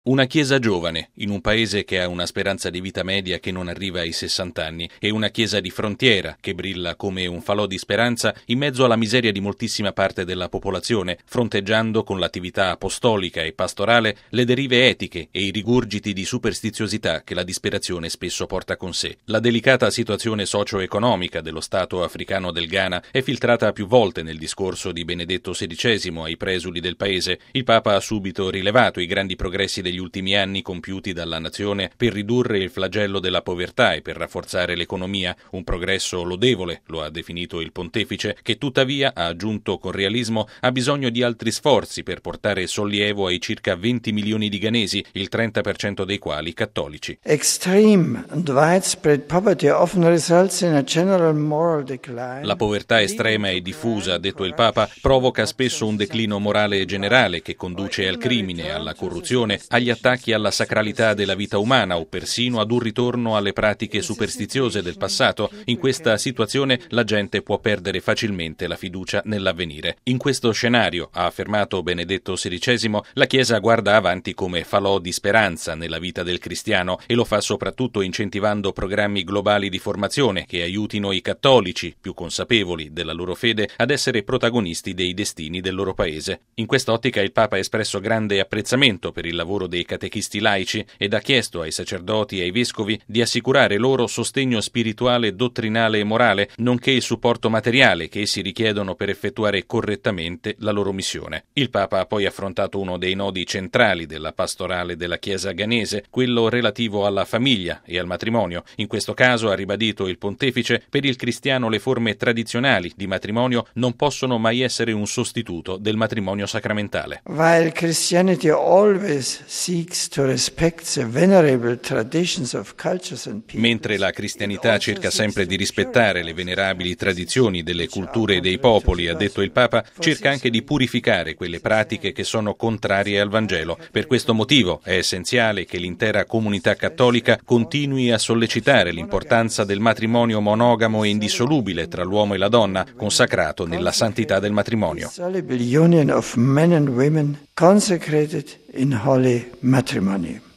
Una chiesa giovane, in un paese che ha una speranza di vita media che non arriva ai 60 anni, e una chiesa di frontiera che brilla come un falò di speranza in mezzo alla miseria di moltissima parte della popolazione, fronteggiando con l'attività apostolica e pastorale le derive etiche e i rigurgiti di superstiziosità che la disperazione spesso porta con sé. La delicata situazione socio-economica dello Stato africano del Ghana è filtrata più volte nel discorso di Benedetto XVI ai presuli del paese. Il Papa ha subito rilevato i grandi progressi degli ultimi anni compiuti dalla nazione per ridurre il flagello della povertà e per rafforzare l'economia, un progresso lodevole, lo ha definito il pontefice, che tuttavia, ha aggiunto con realismo, ha bisogno di altri sforzi per portare sollievo ai circa 20 milioni di ghanesi, il 30% dei quali cattolici. Extreme and widespread poverty often results in a general moral decline. La povertà estrema e diffusa, ha detto il Papa, provoca spesso un declino morale generale che conduce al crimine, alla corruzione, agli attacchi alla sacralità della vita umana o persino ad un ritorno alle pratiche superstiziose del passato. In questa situazione la gente può perdere facilmente la fiducia nell'avvenire. In questo scenario, ha affermato Benedetto XVI, la Chiesa guarda avanti come falò di speranza nella vita del cristiano e lo fa soprattutto incentivando programmi globali di formazione che aiutino i cattolici, più consapevoli della loro fede, ad essere protagonisti dei destini del loro paese. In quest'ottica il Papa ha espresso grande apprezzamento per il lavoro dei catechisti laici ed ha chiesto ai sacerdoti e ai vescovi di assicurare loro sostegno spirituale, dottrinale e morale, nonché il supporto materiale che essi richiedono per effettuare correttamente la loro missione. Il Papa ha poi affrontato uno dei nodi centrali della pastorale della Chiesa ghanese, quello relativo alla famiglia e al matrimonio. In questo caso, ha ribadito il pontefice, per il cristiano le forme tradizionali di matrimonio non possono mai essere un sostituto del matrimonio sacramentale. While Christianity always seeks to respect the venerable traditions of cultures and people, mentre la cristianità cerca sempre di rispettare le venerabili tradizioni delle culture e dei popoli, ha detto il Papa, cerca anche di purificare quelle pratiche che sono contrarie al Vangelo. Per questo motivo è essenziale che l'intera comunità cattolica continui a sollecitare l'importanza del matrimonio monogamo e indissolubile tra l'uomo e la donna, consacrato nella santità del matrimonio. Union of men and women consecrated in holy matrimony.